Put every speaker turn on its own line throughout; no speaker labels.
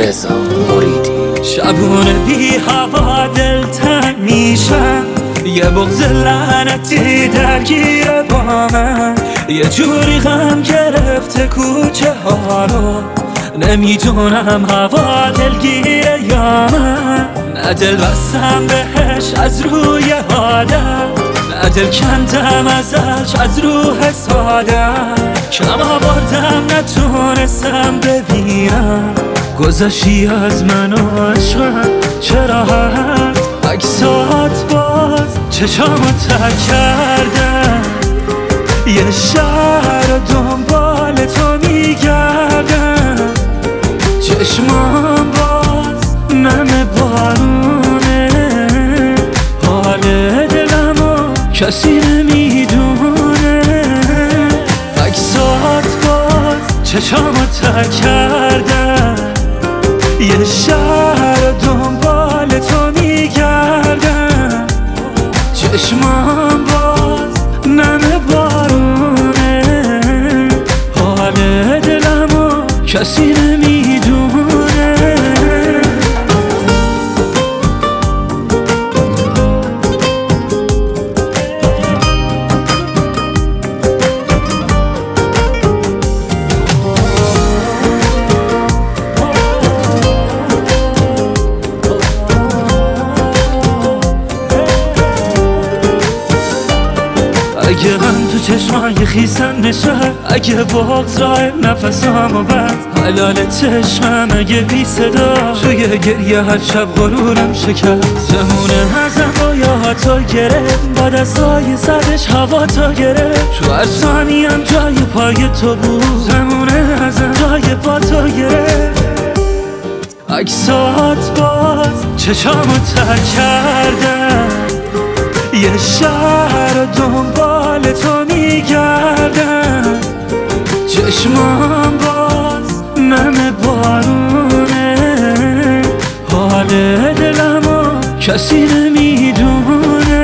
رضا مریدی.
شبونه بی هوا دلتنگ میشم، یه بغض لعنتی درگیره با من، یه جوری غم گرفته کوچه ها رو، نمیدونم هوا دلگیره یا من. نه دل بستم بهش از روی عادت، نه دل کندم ازش از روح سادت، کم آوردم نتونستم ببینم گذشتی از من و عشقم. چرا هست عکسات باز چشامو تک کردم، یه شهر دنبال تو میگردم، چشمام باز نم بارونه، حال دلمو کسی نمیدونه. عکسات باز چشامو تک کردم، یه شهر دنبال تو میگردم، چشمام باز نم بارونه، حال دلمو کسی نمیدونه. اگه غم تو چشمای خیسم نشه، اگه بغض راه نفسامو بست، حلال چشمم اگه بی صدا توی گریه هر شب غرورم شکست. زمونه ازم بایا تو گرفت، با دستای سرش هوا تا گرفت، تو هر ثانیم جای پای تو بود، زمونه ازم جای پا تو گرفت. عکسات باز چشامو تک کردم، یه شهر دنبال تو میگردم، چشمام باز نم بارونه، حال دلمو کسی نمیدونه.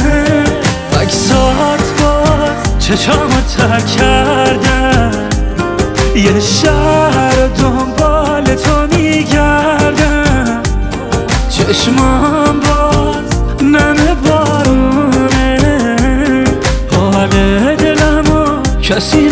عکسات باز چشامو تک کردم، یه شهر دنبال تو میگردم، چشمام باز نم بارونه، حال دلمو کسی